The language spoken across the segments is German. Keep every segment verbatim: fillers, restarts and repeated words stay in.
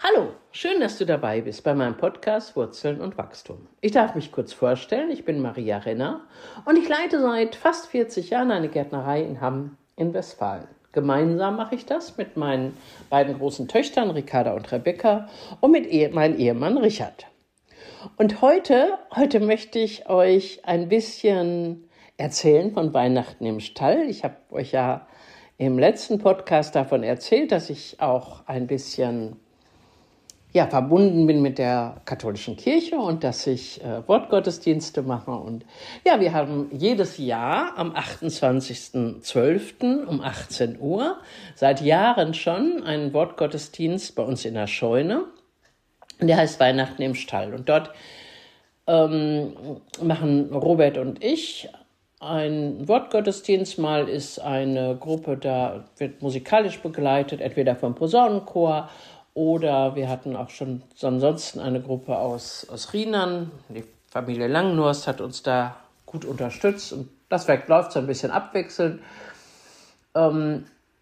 Hallo, schön, dass du dabei bist bei meinem Podcast Wurzeln und Wachstum. Ich darf mich kurz vorstellen, ich bin Maria Renner und ich leite seit fast vierzig Jahren eine Gärtnerei in Hamm in Westfalen. Gemeinsam mache ich das mit meinen beiden großen Töchtern, Ricarda und Rebecca, und mit Ehe, meinem Ehemann Richard. Und heute, heute möchte ich euch ein bisschen erzählen von Weihnachten im Stall. Ich habe euch ja im letzten Podcast davon erzählt, dass ich auch ein bisschen ja, verbunden bin mit der katholischen Kirche und dass ich äh, Wortgottesdienste mache. Und ja, wir haben jedes Jahr am achtundzwanzigsten zwölften um achtzehn Uhr seit Jahren schon einen Wortgottesdienst bei uns in der Scheune. Der heißt Weihnachten im Stall. Und dort ähm, machen Robert und ich einen Wortgottesdienst. Mal ist eine Gruppe, da wird musikalisch begleitet, entweder vom Posaunenchor oder wir hatten auch schon ansonsten eine Gruppe aus, aus Rienern. Die Familie Langenhorst hat uns da gut unterstützt. Und das Werk läuft so ein bisschen abwechselnd. Ähm,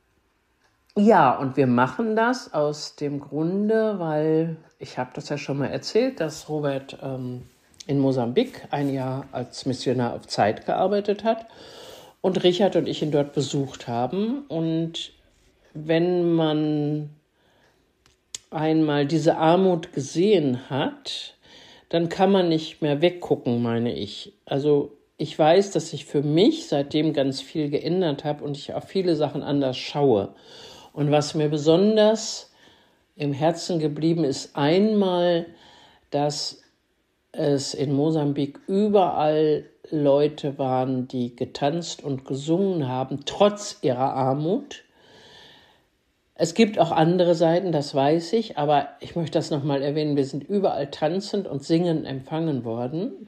ja, und wir machen das aus dem Grunde, weil ich habe das ja schon mal erzählt, dass Robert ähm, in Mosambik ein Jahr als Missionar auf Zeit gearbeitet hat und Richard und ich ihn dort besucht haben. Und wenn man einmal diese Armut gesehen hat, dann kann man nicht mehr weggucken, meine ich. Also ich weiß, dass ich für mich seitdem ganz viel geändert habe und ich auf viele Sachen anders schaue. Und was mir besonders im Herzen geblieben ist, einmal, dass es in Mosambik überall Leute waren, die getanzt und gesungen haben, trotz ihrer Armut. Es gibt auch andere Seiten, das weiß ich, aber ich möchte das nochmal erwähnen, wir sind überall tanzend und singend empfangen worden.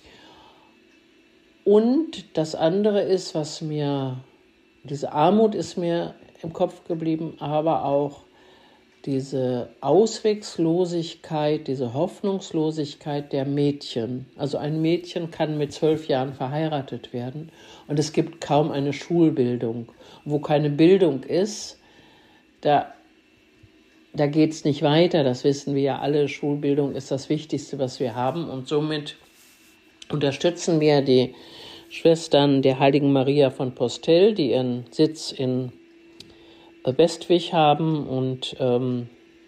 Und das andere ist, was mir, diese Armut ist mir im Kopf geblieben, aber auch diese Auswegslosigkeit, diese Hoffnungslosigkeit der Mädchen. Also ein Mädchen kann mit zwölf Jahren verheiratet werden und es gibt kaum eine Schulbildung. Wo keine Bildung ist, Da, da geht es nicht weiter, das wissen wir ja alle. Schulbildung ist das Wichtigste, was wir haben. Und somit unterstützen wir die Schwestern der Heiligen Maria von Postel, die ihren Sitz in Westwig haben und, ähm,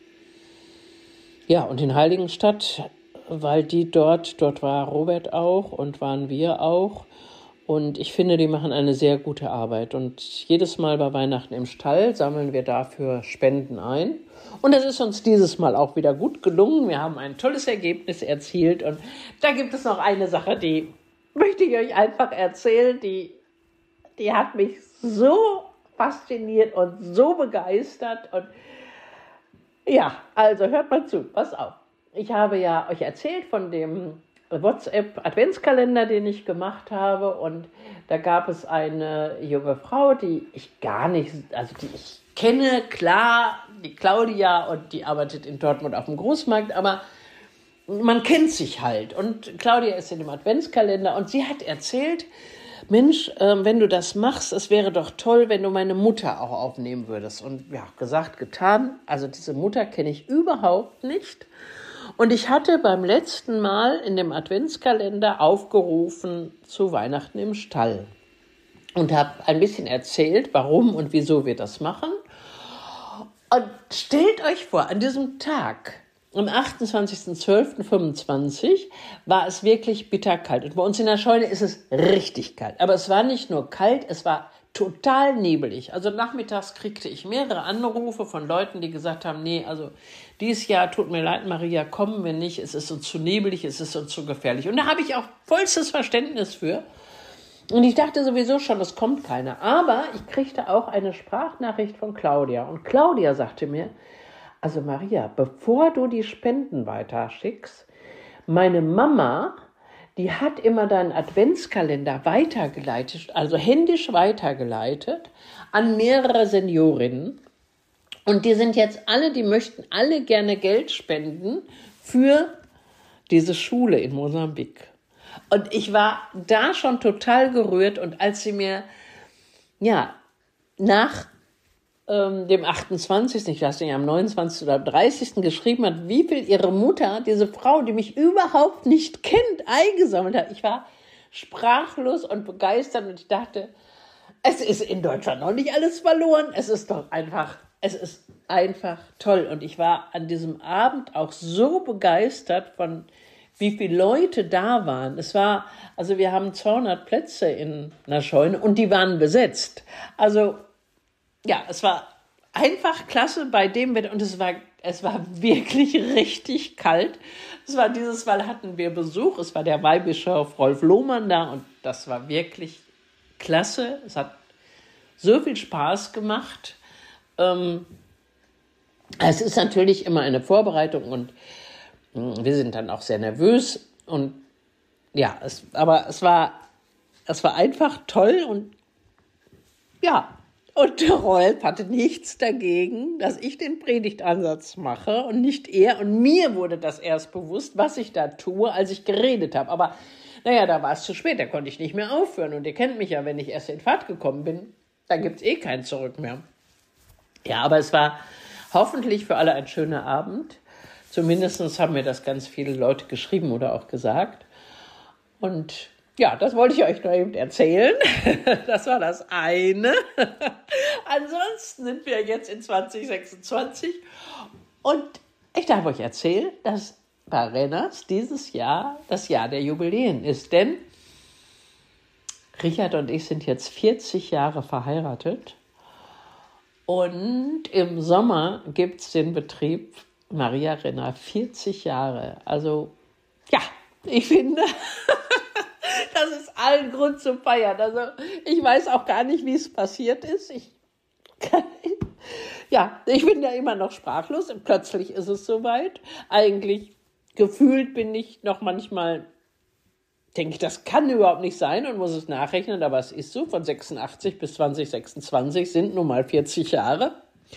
ja, und in Heiligenstadt, weil die dort, dort war Robert auch und waren wir auch. Und ich finde, die machen eine sehr gute Arbeit. Und jedes Mal bei Weihnachten im Stall sammeln wir dafür Spenden ein. Und das ist uns dieses Mal auch wieder gut gelungen. Wir haben ein tolles Ergebnis erzielt. Und da gibt es noch eine Sache, die möchte ich euch einfach erzählen. Die, die hat mich so fasziniert und so begeistert. Und ja, also hört mal zu, pass auf. Ich habe ja euch erzählt von dem WhatsApp-Adventskalender, den ich gemacht habe, und da gab es eine junge Frau, die ich gar nicht, also die ich kenne, klar, die Claudia, und die arbeitet in Dortmund auf dem Großmarkt, aber man kennt sich halt, und Claudia ist in dem Adventskalender und sie hat erzählt, Mensch, äh, wenn du das machst, es wäre doch toll, wenn du meine Mutter auch aufnehmen würdest. Und ja, gesagt, getan, also diese Mutter kenne ich überhaupt nicht. Und ich hatte beim letzten Mal in dem Adventskalender aufgerufen zu Weihnachten im Stall und habe ein bisschen erzählt, warum und wieso wir das machen. Und stellt euch vor, an diesem Tag, am achtundzwanzigsten zwölften fünfundzwanzig, war es wirklich bitterkalt. Und bei uns in der Scheune ist es richtig kalt. Aber es war nicht nur kalt, es war total nebelig. Also nachmittags kriegte ich mehrere Anrufe von Leuten, die gesagt haben, nee, also dieses Jahr, tut mir leid, Maria, kommen wir nicht, es ist uns zu nebelig, es ist uns zu gefährlich. Und da habe ich auch vollstes Verständnis für. Und ich dachte sowieso schon, es kommt keiner. Aber ich kriegte auch eine Sprachnachricht von Claudia. Und Claudia sagte mir, also Maria, bevor du die Spenden weiterschickst, meine Mama, die hat immer deinen Adventskalender weitergeleitet, also händisch weitergeleitet an mehrere Seniorinnen. Und die sind jetzt alle, die möchten alle gerne Geld spenden für diese Schule in Mosambik. Und ich war da schon total gerührt. Und als sie mir ja nach ähm, dem achtundzwanzigsten, ich weiß nicht, am neunundzwanzigsten oder dreißigsten geschrieben hat, wie viel ihre Mutter, diese Frau, die mich überhaupt nicht kennt, eingesammelt hat. Ich war sprachlos und begeistert und ich dachte, es ist in Deutschland noch nicht alles verloren. Es ist doch einfach, es ist einfach toll. Und ich war an diesem Abend auch so begeistert von, wie viele Leute da waren. Es war, also wir haben zweihundert Plätze in einer Scheune und die waren besetzt. Also, ja, es war einfach klasse bei dem Wetter und es war, es war wirklich richtig kalt. Es war dieses Mal hatten wir Besuch. Es war der Weihbischof Rolf Lohmann da und das war wirklich klasse. Es hat so viel Spaß gemacht. Ähm, es ist natürlich immer eine Vorbereitung und mh, wir sind dann auch sehr nervös. Und ja, es, aber es war, es war einfach toll und ja. Und der Rolf hatte nichts dagegen, dass ich den Predigtansatz mache und nicht er. Und mir wurde das erst bewusst, was ich da tue, als ich geredet habe. Aber naja, da war es zu spät, da konnte ich nicht mehr aufhören. Und ihr kennt mich ja, wenn ich erst in Fahrt gekommen bin, da gibt es eh kein Zurück mehr. Ja, aber es war hoffentlich für alle ein schöner Abend. Zumindest haben mir das ganz viele Leute geschrieben oder auch gesagt. Und ja, das wollte ich euch noch eben erzählen. Das war das eine. Ansonsten sind wir jetzt in zwanzig sechsundzwanzig. Und ich darf euch erzählen, dass bei Renners dieses Jahr das Jahr der Jubiläen ist. Denn Richard und ich sind jetzt vierzig Jahre verheiratet. Und im Sommer gibt es den Betrieb Maria Renner vierzig Jahre. Also ja, ich finde... Das ist allen Grund zum Feiern. Also ich weiß auch gar nicht, wie es passiert ist. Ich, ja, ich bin ja immer noch sprachlos und plötzlich ist es soweit. Eigentlich gefühlt bin ich noch manchmal, denke ich, das kann überhaupt nicht sein und muss es nachrechnen, aber es ist so, von sechsundachtzig bis zwanzig sechsundzwanzig sind nun mal vierzig Jahre.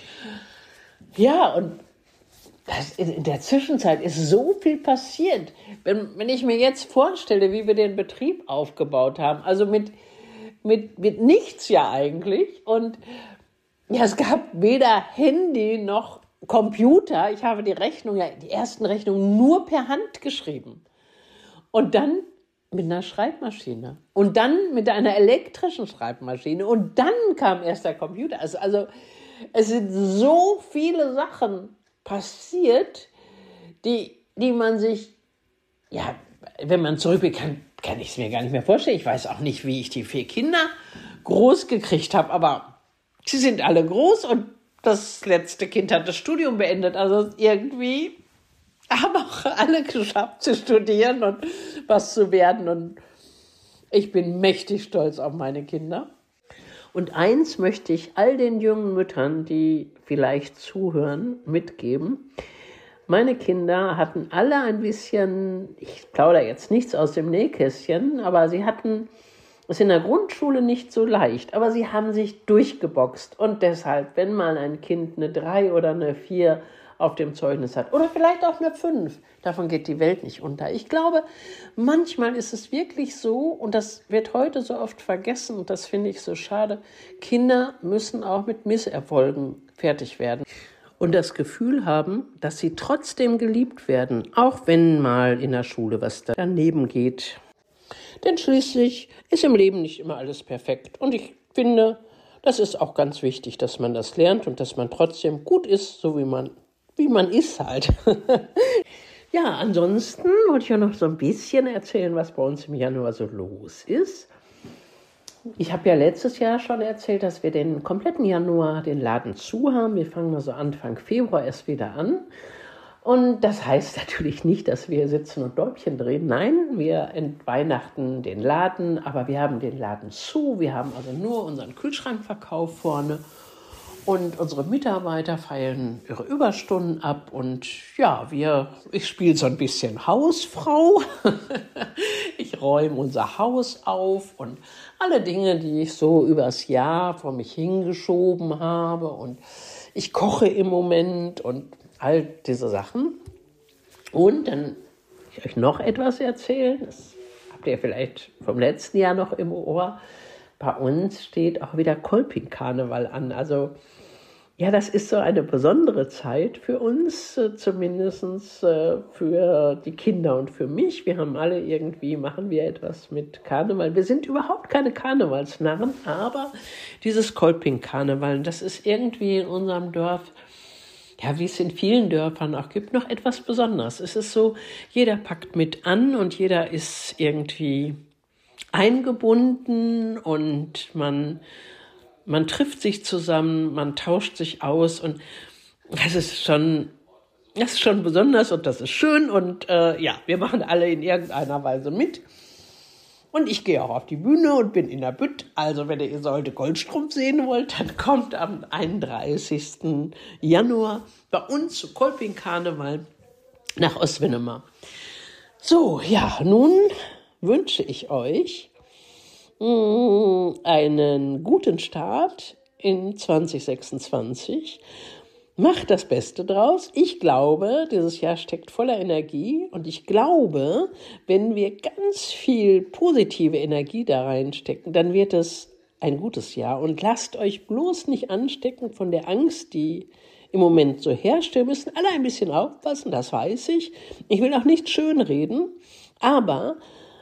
Ja, und das, in der Zwischenzeit ist so viel passiert. Wenn, wenn ich mir jetzt vorstelle, wie wir den Betrieb aufgebaut haben, also mit, mit, mit nichts ja eigentlich. Und ja, es gab weder Handy noch Computer. Ich habe die Rechnung, ja, die ersten Rechnungen nur per Hand geschrieben. Und dann mit einer Schreibmaschine. Und dann mit einer elektrischen Schreibmaschine. Und dann kam erst der Computer. Also, also es sind so viele Sachen passiert, die, die man sich, ja, wenn man zurückblickt, kann, kann ich es mir gar nicht mehr vorstellen. Ich weiß auch nicht, wie ich die vier Kinder groß gekriegt habe, aber sie sind alle groß und das letzte Kind hat das Studium beendet. Also irgendwie haben auch alle geschafft zu studieren und was zu werden. Und ich bin mächtig stolz auf meine Kinder. Und eins möchte ich all den jungen Müttern, die vielleicht zuhören, mitgeben. Meine Kinder hatten alle ein bisschen, ich plaudere jetzt nichts aus dem Nähkästchen, aber sie hatten es in der Grundschule nicht so leicht. Aber sie haben sich durchgeboxt. Und deshalb, wenn mal ein Kind eine drei oder eine vier auf dem Zeugnis hat oder vielleicht auch eine fünf, davon geht die Welt nicht unter. Ich glaube, manchmal ist es wirklich so, und das wird heute so oft vergessen, und das finde ich so schade, Kinder müssen auch mit Misserfolgen fertig werden und das Gefühl haben, dass sie trotzdem geliebt werden, auch wenn mal in der Schule was daneben geht. Denn schließlich ist im Leben nicht immer alles perfekt. Und ich finde, das ist auch ganz wichtig, dass man das lernt und dass man trotzdem gut ist, so wie man wie man ist halt. Ja, ansonsten wollte ich ja noch so ein bisschen erzählen, was bei uns im Januar so los ist. Ich habe ja letztes Jahr schon erzählt, dass wir den kompletten Januar den Laden zu haben. Wir fangen also Anfang Februar erst wieder an. Und das heißt natürlich nicht, dass wir sitzen und Däumchen drehen. Nein, wir entweihnachten den Laden, aber wir haben den Laden zu. Wir haben also nur unseren Kühlschrankverkauf vorne. Und unsere Mitarbeiter feiern ihre Überstunden ab und ja, wir, ich spiele so ein bisschen Hausfrau. Ich räume unser Haus auf und alle Dinge, die ich so übers Jahr vor mich hingeschoben habe. Und ich koche im Moment und all diese Sachen. Und dann will ich euch noch etwas erzählen. Das habt ihr vielleicht vom letzten Jahr noch im Ohr. Bei uns steht auch wieder Kolping-Karneval an. Also Ja, das ist so eine besondere Zeit für uns, äh, zumindest äh, für die Kinder und für mich. Wir haben alle irgendwie, machen wir etwas mit Karneval. Wir sind überhaupt keine Karnevalsnarren, aber dieses Kolping-Karneval, das ist irgendwie in unserem Dorf, ja, wie es in vielen Dörfern auch gibt, noch etwas Besonderes. Es ist so, jeder packt mit an und jeder ist irgendwie eingebunden und man... Man trifft sich zusammen, man tauscht sich aus und das ist schon, das ist schon besonders und das ist schön und äh, ja, wir machen alle in irgendeiner Weise mit. Und ich gehe auch auf die Bühne und bin in der Bütt. Also wenn ihr Isolde Goldstrumpf sehen wollt, dann kommt am einunddreißigsten Januar bei uns zu Kolping-Karneval nach Oswinnemar. So, ja, nun wünsche ich euch einen guten Start in zwanzig sechsundzwanzig. Macht das Beste draus. Ich glaube, dieses Jahr steckt voller Energie und ich glaube, wenn wir ganz viel positive Energie da reinstecken, dann wird es ein gutes Jahr. Und lasst euch bloß nicht anstecken von der Angst, die im Moment so herrscht. Wir müssen alle ein bisschen aufpassen, das weiß ich. Ich will auch nicht schönreden, aber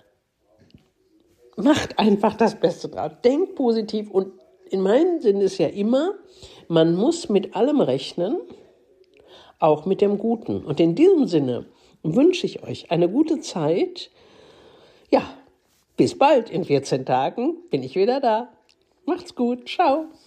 macht einfach das Beste draus. Denkt positiv und in meinem Sinn ist ja immer, man muss mit allem rechnen, auch mit dem Guten. Und in diesem Sinne wünsche ich euch eine gute Zeit. Ja, bis bald. In vierzehn Tagen bin ich wieder da. Macht's gut. Ciao.